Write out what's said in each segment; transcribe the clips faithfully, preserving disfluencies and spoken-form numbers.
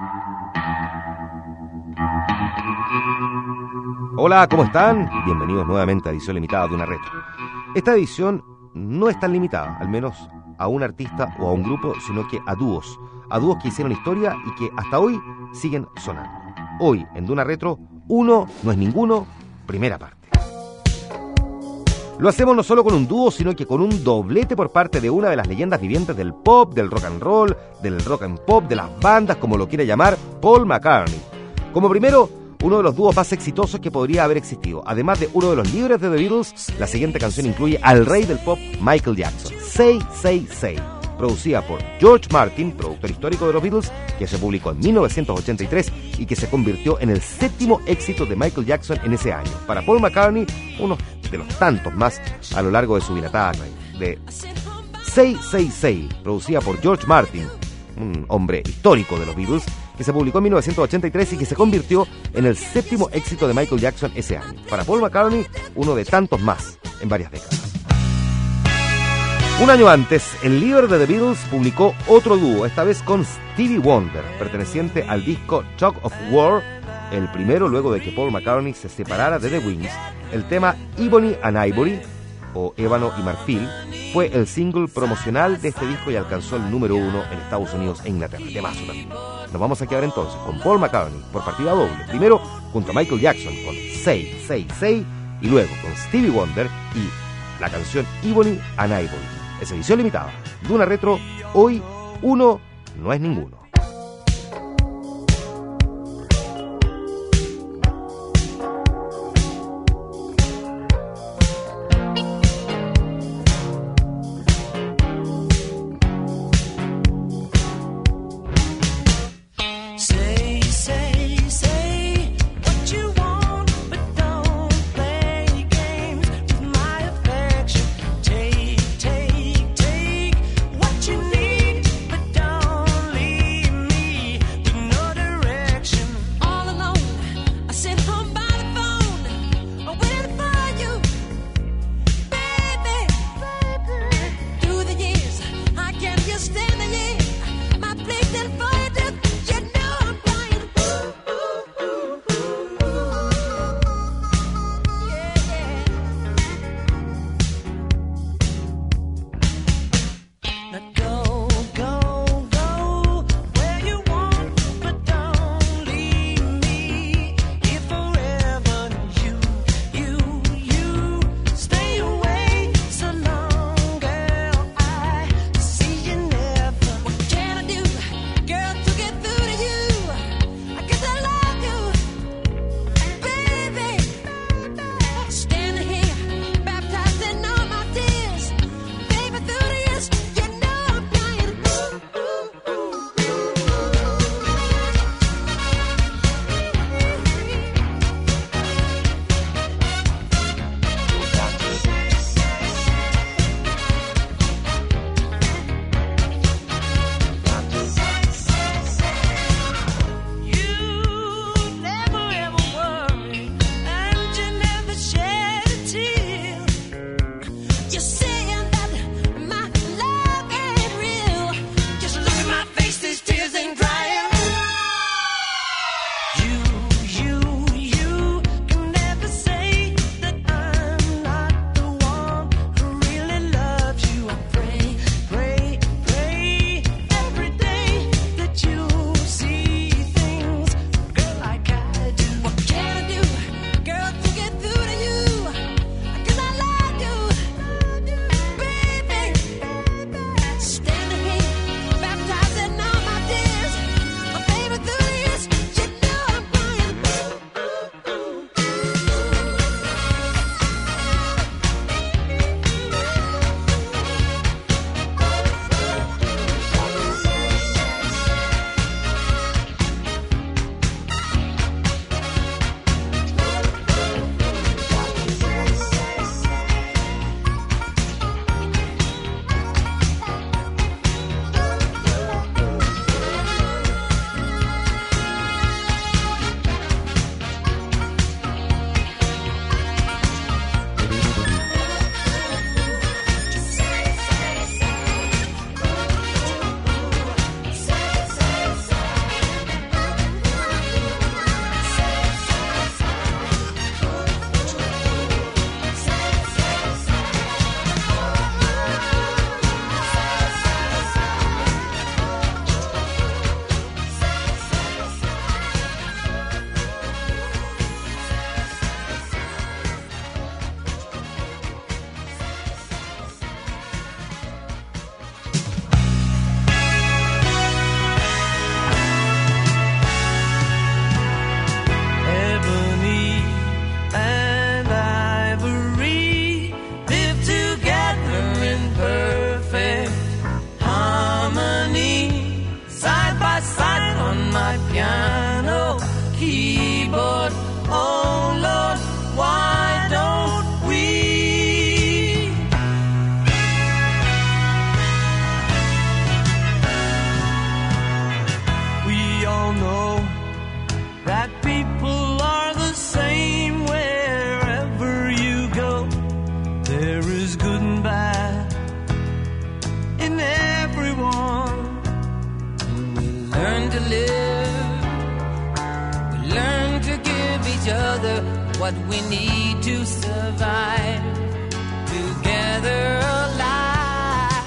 Hola, ¿cómo están? Bienvenidos nuevamente a edición limitada de Una Retro. Esta edición no es tan limitada, al menos a un artista o a un grupo, sino que a dúos. A dúos que hicieron historia y que hasta hoy siguen sonando. Hoy, en Duna Retro, uno no es ninguno, primera parte. Lo hacemos no solo con un dúo, sino que con un doblete por parte de una de las leyendas vivientes del pop, del rock and roll, del rock and pop, de las bandas, como lo quiera llamar, Paul McCartney. Como primero, uno de los dúos más exitosos que podría haber existido. Además de uno de los líderes de The Beatles, la siguiente canción incluye al rey del pop, Michael Jackson. Say, Say, Say, producida por George Martin, productor histórico de los Beatles, que se publicó en mil novecientos ochenta y tres y que se convirtió en el séptimo éxito de Michael Jackson en ese año. Para Paul McCartney, uno de los tantos más a lo largo de su dilatada carrera. De Say, Say, Say, producida por George Martin, un hombre histórico de los Beatles, que se publicó en mil novecientos ochenta y tres y que se convirtió en el séptimo éxito de Michael Jackson ese año. Para Paul McCartney, uno de tantos más en varias décadas. Un año antes, el líder de The Beatles publicó otro dúo, esta vez con Stevie Wonder, perteneciente al disco Tug of War, el primero luego de que Paul McCartney se separara de The Wings. El tema Ebony and Ivory, o Ébano y Marfil, fue el single promocional de este disco y alcanzó el número uno en Estados Unidos e Inglaterra. Temazo también. Nos vamos a quedar entonces con Paul McCartney por partida doble. Primero junto a Michael Jackson con Say, Say, Say, y luego con Stevie Wonder y la canción Ebony and Ivory. Es edición limitada. Duna Retro, hoy uno no es ninguno. Take, take, take what you need, but don't leave. my piano keyboard. Oh Lord, why don't we? We all know that people are the same wherever you go. There is good and bad in everyone. We learn to live, we learn to give each other what we need to survive. Together alive,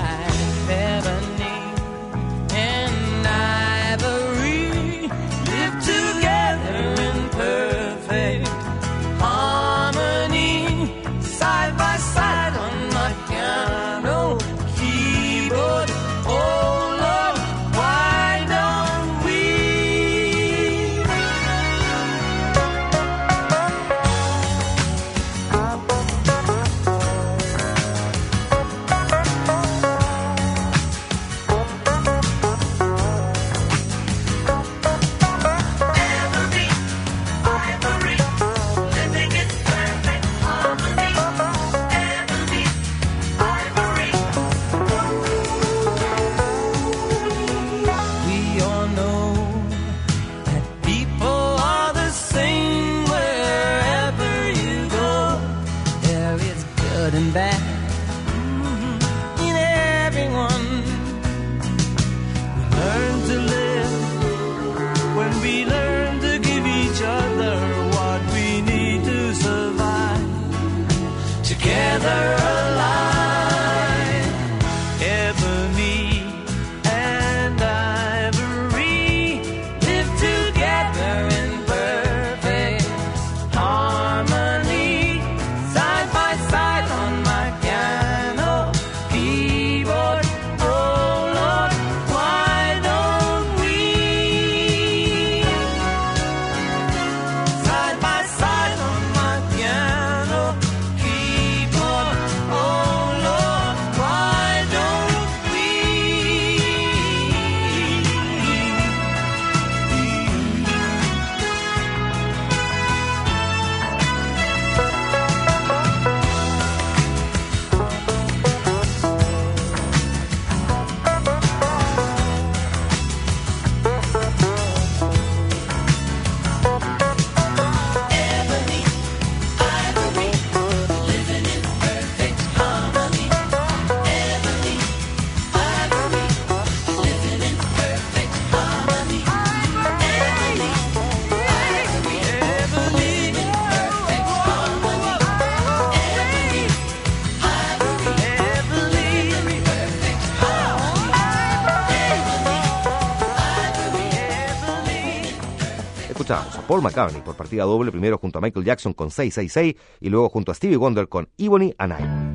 ebony and ivory live together in perfect harmony, side by side on my piano keyboard. Oh Lord, why don't we? We all know that people are the same wherever you go. There is good and bad in everyone. We learn to live when we learn to give each other what we need to survive. Together alive, ebony and ivory live together in perfect harmony, side by side on my piano keyboard. Oh Lord, why don't we? Side by side on my piano keyboard. Oh Lord, why don't we? Ebony, ivory, living in perfect harmony. Ebony, ivory, living in perfect harmony. Ebony, ivory, living in perfect harmony. Ebony, ivory, living in perfect harmony. Escuchamos a Paul McCartney por partida doble, primero junto a Michael Jackson con seis seis seis y luego junto a Stevie Wonder con Ebony and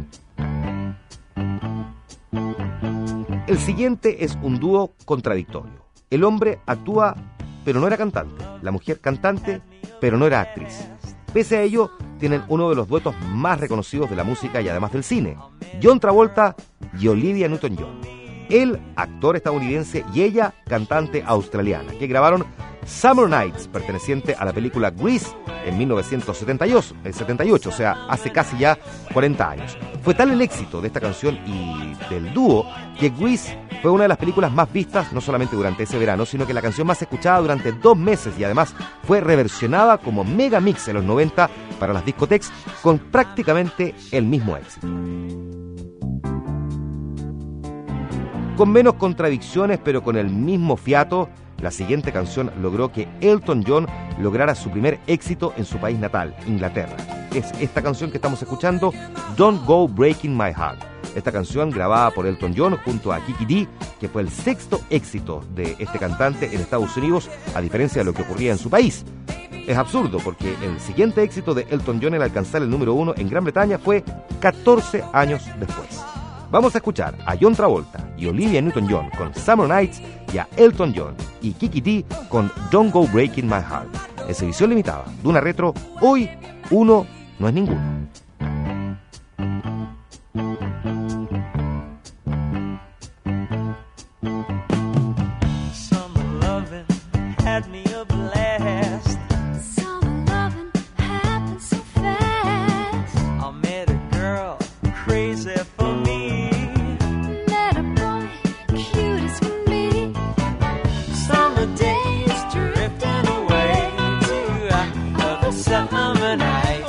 Ivory. El siguiente es un dúo contradictorio. El hombre actúa, pero no era cantante. La mujer cantante, pero no era actriz. Pese a ello, tienen uno de los duetos más reconocidos de la música y además del cine: John Travolta y Olivia Newton-John. Él, actor estadounidense, y ella, cantante australiana, que grabaron Summer Nights, perteneciente a la película Grease en mil novecientos setenta y ocho, o sea, hace casi ya cuarenta años. Fue tal el éxito de esta canción y del dúo que Grease fue una de las películas más vistas, no solamente durante ese verano, sino que la canción más escuchada durante dos meses y además fue reversionada como mega mix en los noventa para las discotecas con prácticamente el mismo éxito. Con menos contradicciones, pero con el mismo fiato, la siguiente canción logró que Elton John lograra su primer éxito en su país natal, Inglaterra. Es esta canción que estamos escuchando, Don't Go Breaking My Heart. Esta canción grabada por Elton John junto a Kiki Dee, que fue el sexto éxito de este cantante en Estados Unidos, a diferencia de lo que ocurría en su país. Es absurdo porque el siguiente éxito de Elton John en alcanzar el número uno en Gran Bretaña fue catorce años después. Vamos a escuchar a John Travolta y Olivia Newton-John con Summer Nights y a Elton John y Kiki Dee con Don't Go Breaking My Heart. En edición limitada de una retro, hoy uno no es ninguno. Summer loving had me a blast. Summer loving happened so fast. I met a girl crazy for me. Met a boy cute as can be. Summer days drifting away to uh, other summer nights.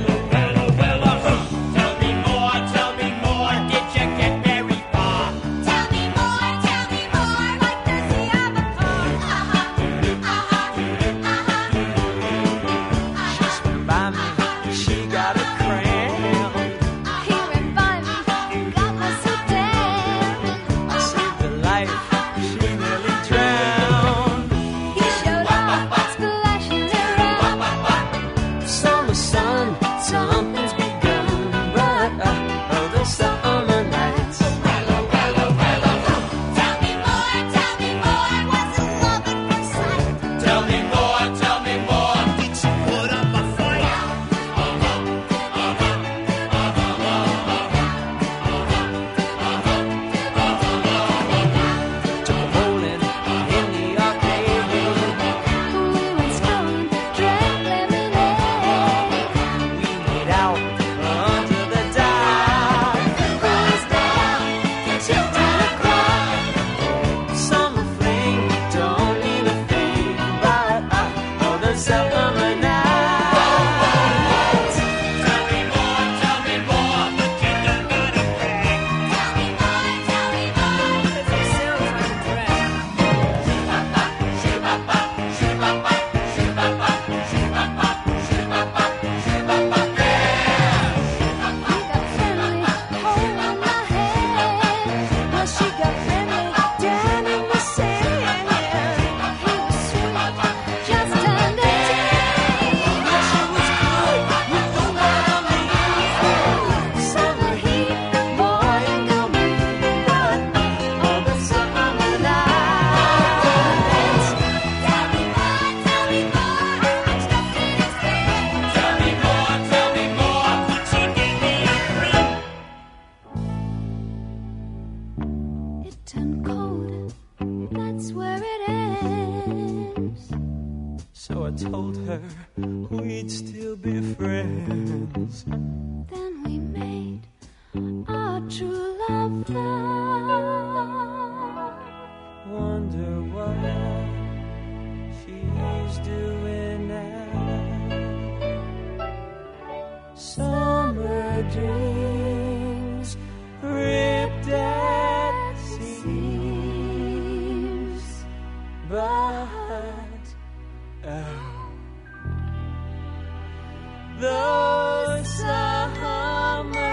Tell me more, tell me more. Like does he have a car? Uh-huh, uh-huh, uh-huh. She swam by me, she got a cramp. He ran by me, got me so damn. I saved her life, she nearly drowned. He showed up, splashing around. Summer sun, something's begun, but uh, other summer nights. Tell me more, tell me more. Was it love at first sight? Tell me more, tell me more. Did she put up a fight? Took a bowling in the arcade. We went strolling, drank lemonade. We made out under the dock. We stayed out till ten o'clock. Summer flame don't mean a thing, but uh, other summer nights. Tell me more, tell me more, but you don't gotta brag. Tell me more, tell me more. 'Cause it sounds like a drag. He got friendly, holding my hand. Well, she got friendly, down in the sand. He was sweet, just under ten. She was good, you know what I mean. Summer heat, boy, ain't no mean, but other summer nights. Tell me more, tell me more. I'm stuck in his head. Tell me more, tell me more, but she gave me a ring. It turned cold, that's where it ends. So I told her we'd still be friends. Then we made our true love vow. Wonder what she's doing now. Summer dreams ripped at seams, but oh, those summer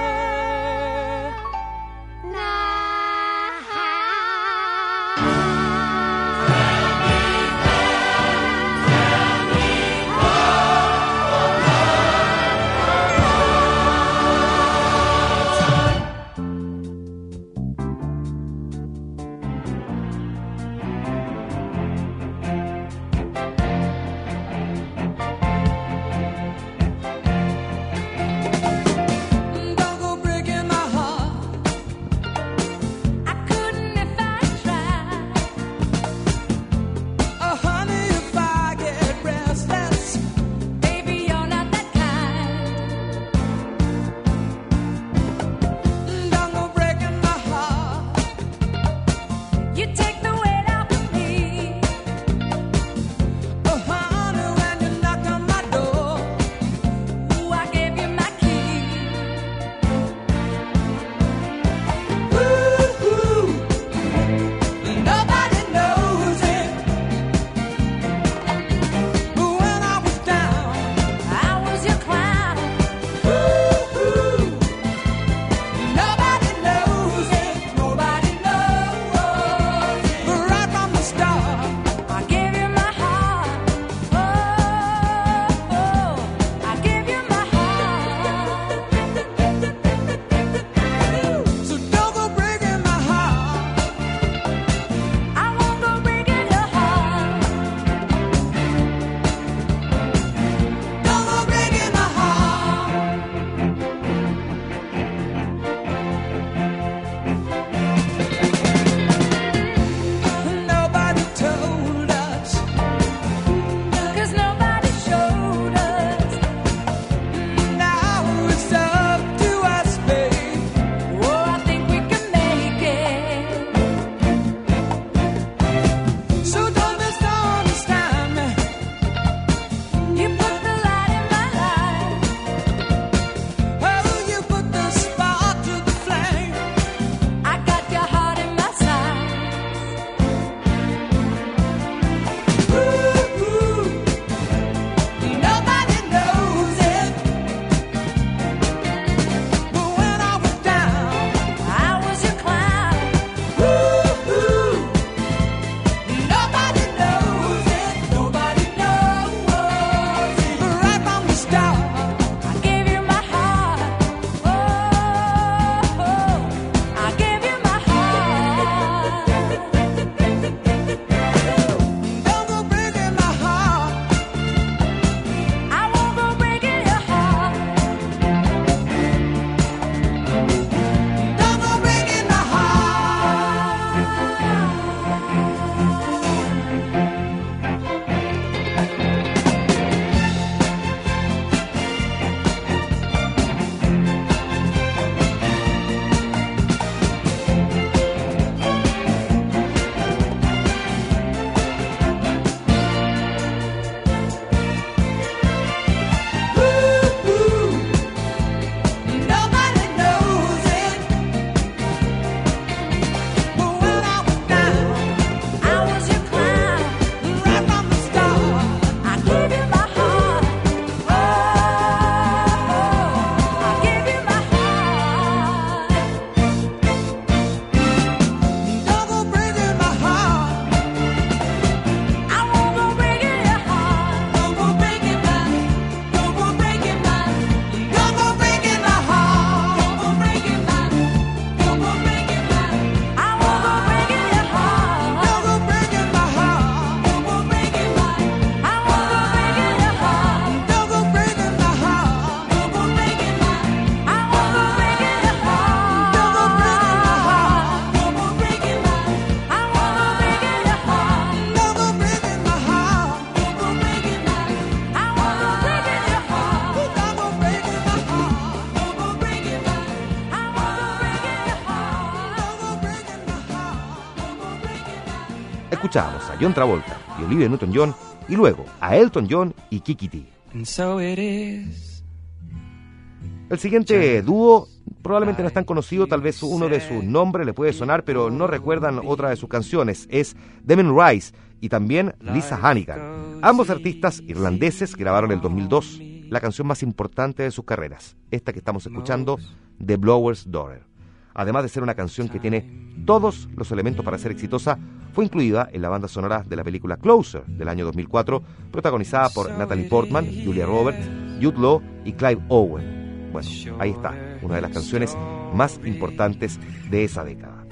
escuchábamos a John Travolta y Olivia Newton-John, y luego a Elton John y Kiki Dee. And so it is. El siguiente dúo probablemente no es tan conocido, tal vez uno de sus nombres le puede sonar, pero no recuerdan otra de sus canciones. Es Damien Rice y también Lisa Hannigan. Ambos artistas irlandeses grabaron en el dos mil dos la canción más importante de sus carreras, esta que estamos escuchando, The Blower's Daughter. Además de ser una canción que tiene todos los elementos para ser exitosa, fue incluida en la banda sonora de la película Closer del año dos mil cuatro, protagonizada por Natalie Portman, Julia Roberts, Jude Law y Clive Owen. Bueno, ahí está, una de las canciones más importantes de esa década.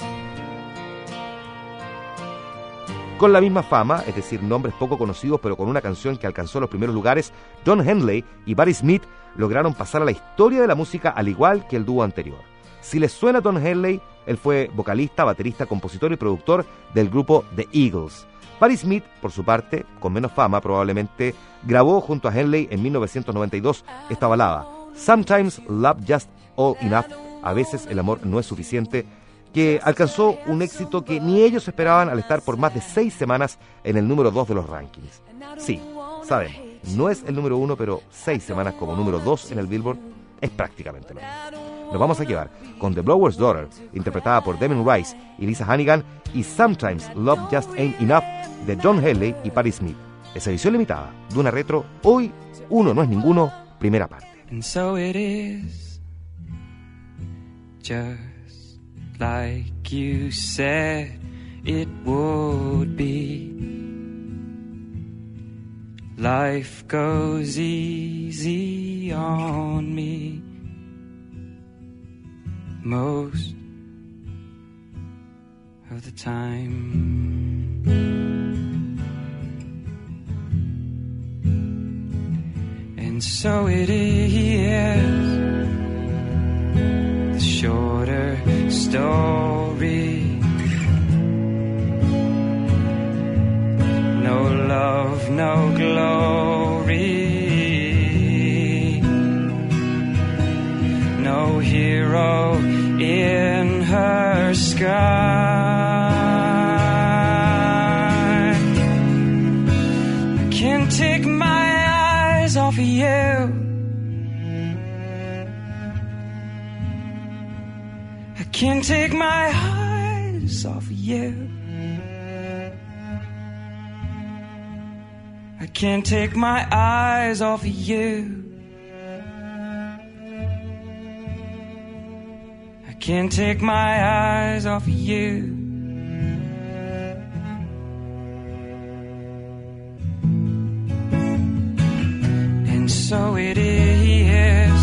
Con la misma fama, es decir, nombres poco conocidos pero con una canción que alcanzó los primeros lugares, Don Henley y Buddy Smith lograron pasar a la historia de la música al igual que el dúo anterior. Si les suena Don Henley, él fue vocalista, baterista, compositor y productor del grupo The Eagles. Buddy Smith, por su parte, con menos fama probablemente, grabó junto a Henley en mil novecientos noventa y dos esta balada, Sometimes Love Just All Enough, a veces el amor no es suficiente, que alcanzó un éxito que ni ellos esperaban al estar por más de seis semanas en el número dos de los rankings. Sí, sabemos, no es el número uno, pero seis semanas como número dos en el Billboard es prácticamente lo mismo. Nos vamos a llevar con The Blower's Daughter, interpretada por Damien Rice y Lisa Hannigan, y Sometimes Love Just Ain't Enough, de John Henley y Patti Smith. Esa edición limitada de una retro, hoy Uno No Es Ninguno, primera parte. And so it is, just like you said it would be. Life goes easy on me most of the time. And so it is, the shorter story. No love, no glory. No hero in her sky. I can't take my eyes off of you. I can't take my eyes off of you. I can't take my eyes off of you. I can't take my eyes off of you. And so it is,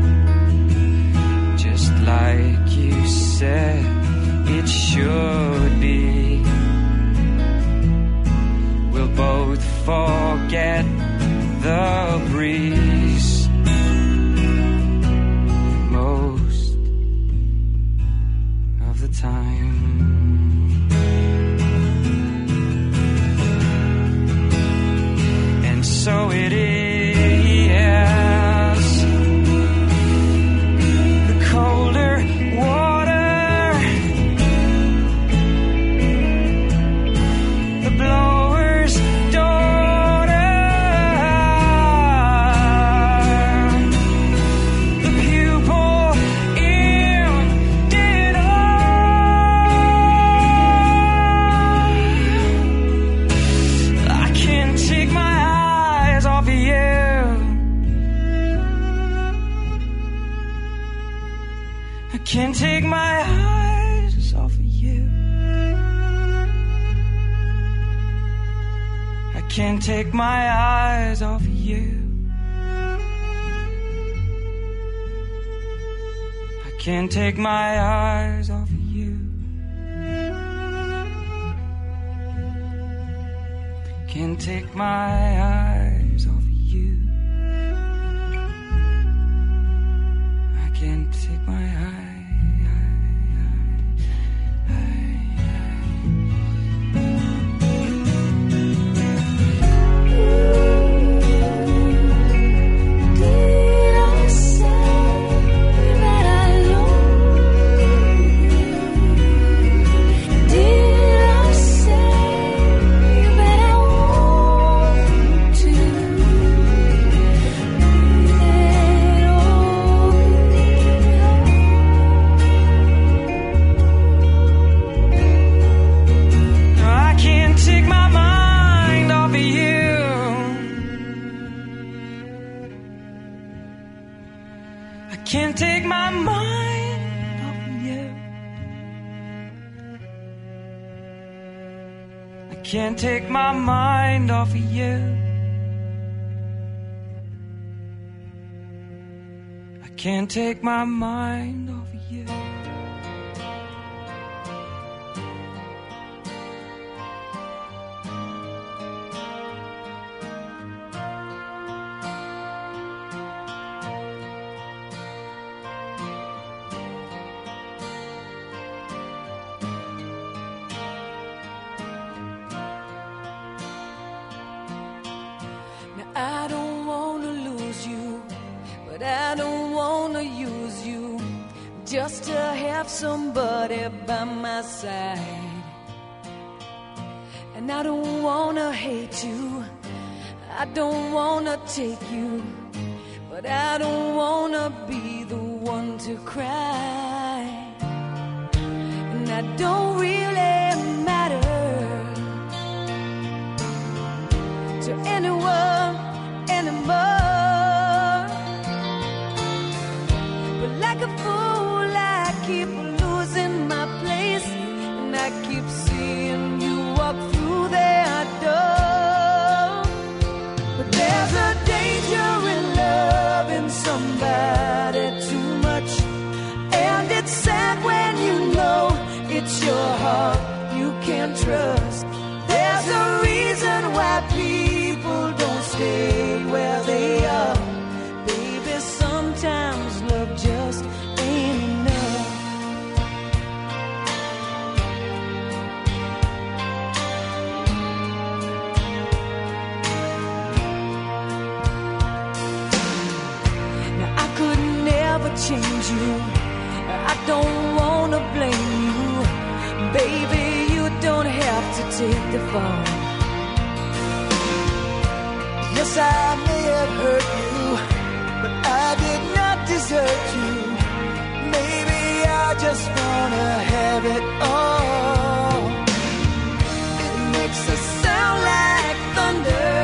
just like you said it should be. We'll both forget the breeze most of the time. And so it is, the colder water, the blower's daughter, the pupil ended all. I can't take my eyes off of you. I can't take my eyes off of you. I can't take my eyes off of you. I can't take my eyes off of you. Can't take my eyes off of you. I can't take my eyes. Did I say that I love you? Did I say can't take my mind off of you. I can't take my mind off of you. I can't take my mind off of you. I don't wanna lose you, but I don't wanna use you just to have somebody by my side. And I don't wanna hate you, I don't wanna take you, but I don't wanna be the one to cry. And I don't really matter to anyone anymore. But like a fool I keep losing my place, and I keep seeing you walk through that door. But there's a danger in loving somebody too much, and it's sad when you know it's your heart you can't trust. There's a reason why people don't stay where they are. Baby, sometimes love just ain't enough. Now I could never change you, I don't wanna blame you. Baby, you don't have to take the fall. Yes, I may have hurt you, but I did not desert you. Maybe I just wanna have it all. It makes us sound like thunder.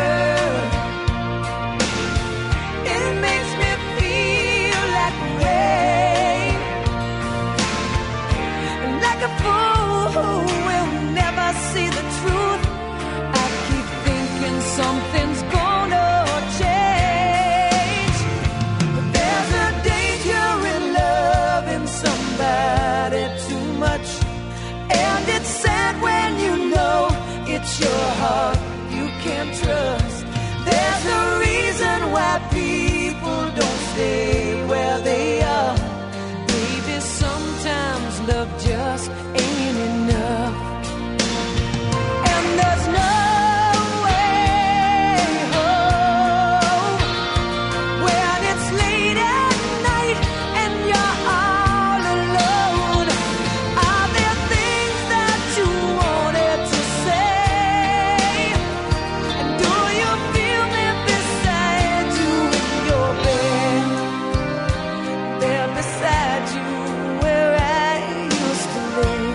It makes me feel like rain, and like a fool who will never see the truth. I keep thinking something's gonna change. But there's a danger in loving somebody too much, and it's sad when you know it's your heart you can't trust. There's a reason why people don't stay where they are. Baby, sometimes love just ain't enough. And there's no way home when it's late at night and you're all alone. Are there things that you wanted to say? And do you feel me beside you in your bed? There beside you where I used to lay.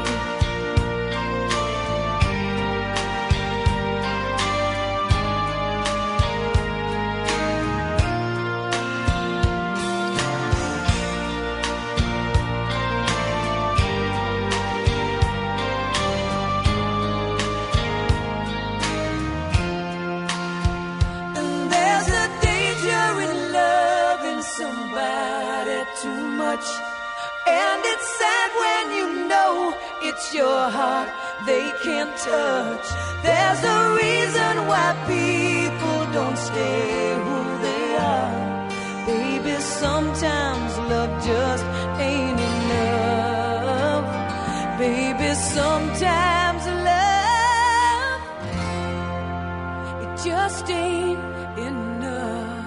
And there's a danger in loving somebody too much, and it's sad when you know it's your heart they can't touch. There's a reason why people don't stay who they are. Baby, sometimes love just ain't enough. Baby, sometimes love, it just ain't enough.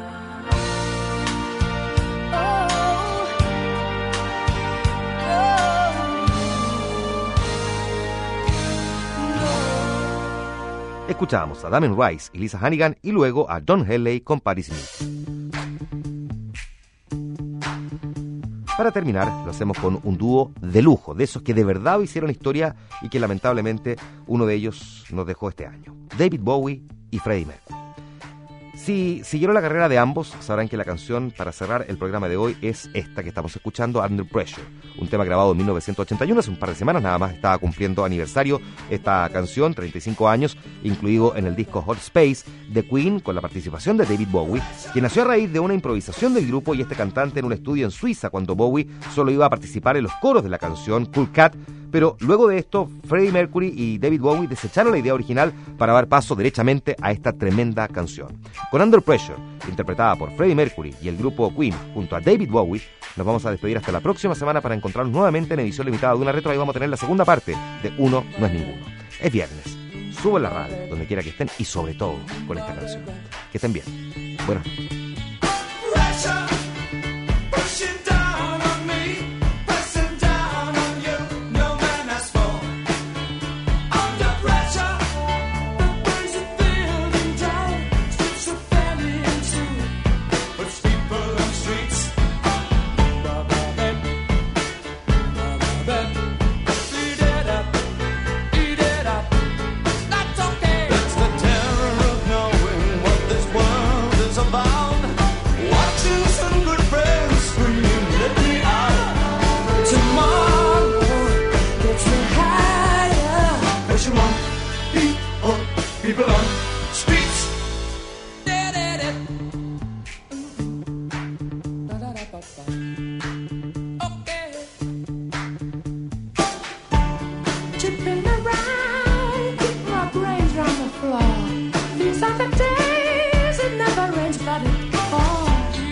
Oh, oh, no. Escuchábamos a Damien Rice y Lisa Hannigan y luego a Don Henley con Patti Smith. Para terminar, lo hacemos con un dúo de lujo, de esos que de verdad hicieron historia y que lamentablemente uno de ellos nos dejó este año, David Bowie y Freddie Mercury. Si siguieron la carrera de ambos, sabrán que la canción para cerrar el programa de hoy es esta que estamos escuchando, Under Pressure, un tema grabado en mil novecientos ochenta y uno, hace un par de semanas nada más estaba cumpliendo aniversario esta canción, treinta y cinco años, incluido en el disco Hot Space de Queen, con la participación de David Bowie, quien nació a raíz de una improvisación del grupo y este cantante en un estudio en Suiza cuando Bowie solo iba a participar en los coros de la canción Cool Cat. Pero luego de esto, Freddie Mercury y David Bowie desecharon la idea original para dar paso derechamente a esta tremenda canción. Con Under Pressure, interpretada por Freddie Mercury y el grupo Queen junto a David Bowie, nos vamos a despedir hasta la próxima semana para encontrarnos nuevamente en edición limitada de Una Retro. Ahí vamos a tener la segunda parte de Uno No Es Ninguno. Es viernes, subo la radio, donde quiera que estén y sobre todo con esta canción. Que estén bien. Buenas noches. People on streets. Okay. Tripping around, keep my brains round the floor. These are the days it never rains, but it falls.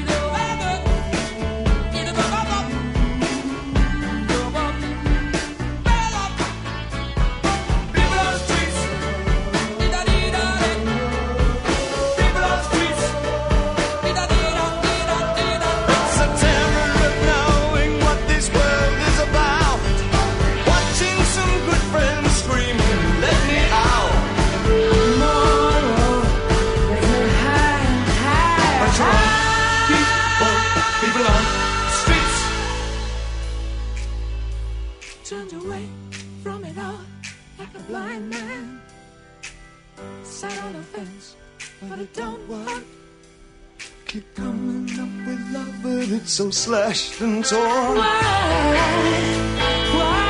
Turned away from it all like a blind man. Sat on a fence, but it don't work. Keep coming up with love, but it's so slashed and torn. Why? Why?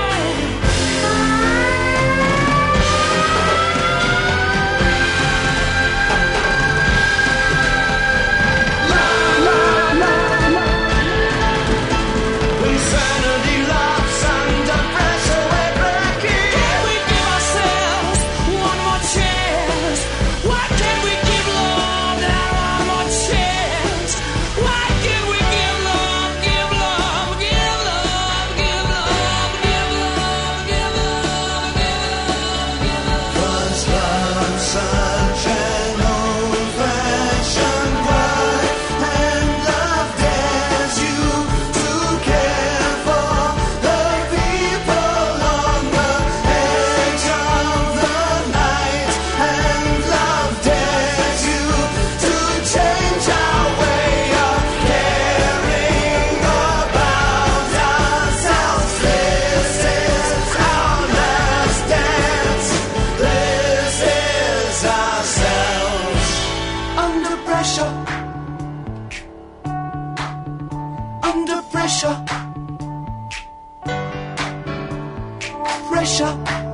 Insanity loves under pressure, we're breaking. Can we give ourselves one more chance? Why can't we give love that one more chance? Why can't we give love, give love, give love, give love, give love, give love, give love, give love? 'Cause love's such an old-fashioned word, and love dares you to care for the people on the edge of the night, and love dares you to change our way of caring about ourselves. This is our last dance. This is ourselves. Under pressure. Under pressure. Pressure.